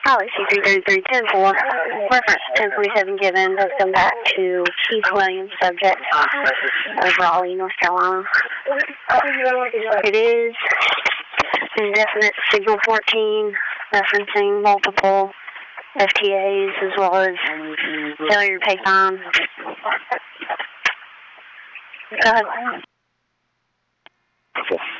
Policy 333.10.4, reference 1047 given, has come back to Keith Williams, subject of Raleigh, North Carolina. It is indefinite signal 14, referencing multiple FTAs as well as failure to pay time. Go ahead.